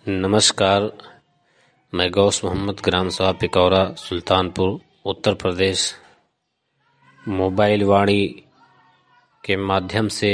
नमस्कार। मैं गौस मोहम्मद, ग्राम सभा पिकौरा, सुल्तानपुर, उत्तर प्रदेश। मोबाइल वाणी के माध्यम से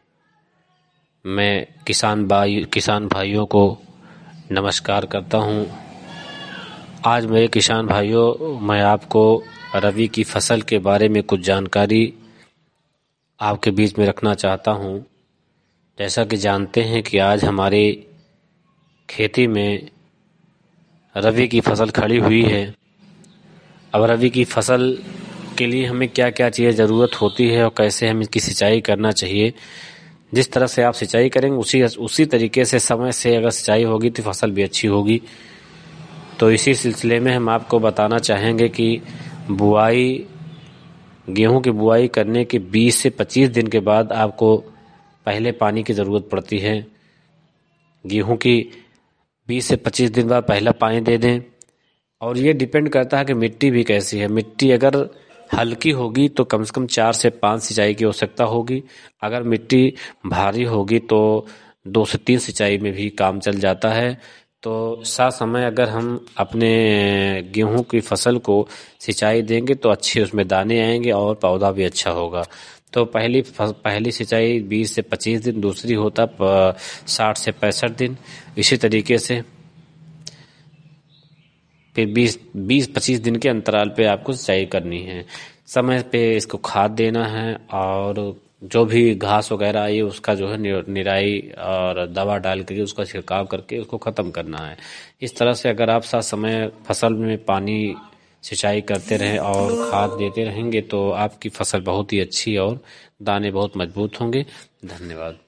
मैं किसान भाइयों को नमस्कार करता हूं। आज मेरे किसान भाइयों, मैं आपको रबी की फसल के बारे में कुछ जानकारी आपके बीच में रखना चाहता हूं। जैसा कि जानते हैं कि आज हमारे खेती में रबी की फसल खड़ी हुई है। अब रबी की फसल के लिए हमें क्या क्या चीज़ें ज़रूरत होती है और कैसे हमें इसकी सिंचाई करना चाहिए। जिस तरह से आप सिंचाई करेंगे उसी तरीके से समय से अगर सिंचाई होगी तो फसल भी अच्छी होगी। तो इसी सिलसिले में हम आपको बताना चाहेंगे कि गेहूं की बुआई करने के 20 से 25 दिन के बाद आपको पहले पानी की ज़रूरत पड़ती है। गेहूं की 20 से 25 दिन बाद पहला पानी दे दें। और ये डिपेंड करता है कि मिट्टी भी कैसी है। मिट्टी अगर हल्की होगी तो कम से कम 4 से 5 सिंचाई की आवश्यकता होगी। अगर मिट्टी भारी होगी तो 2 से 3 सिंचाई में भी काम चल जाता है। तो साथ समय अगर हम अपने गेहूं की फसल को सिंचाई देंगे तो अच्छे उसमें दाने आएंगे और पौधा भी अच्छा होगा। तो पहली सिंचाई 20 से 25 दिन, दूसरी होता 60 से 65 दिन। इसी तरीके से फिर 20-25 दिन के अंतराल पे आपको सिंचाई करनी है। समय पे इसको खाद देना है और जो भी घास वगैरह आई है उसका जो है निराई और दवा डाल करके उसका छिड़काव करके उसको ख़त्म करना है। इस तरह से अगर आप साथ समय फसल में पानी सिंचाई करते रहें और खाद देते रहेंगे तो आपकी फसल बहुत ही अच्छी और दाने बहुत मजबूत होंगे। धन्यवाद।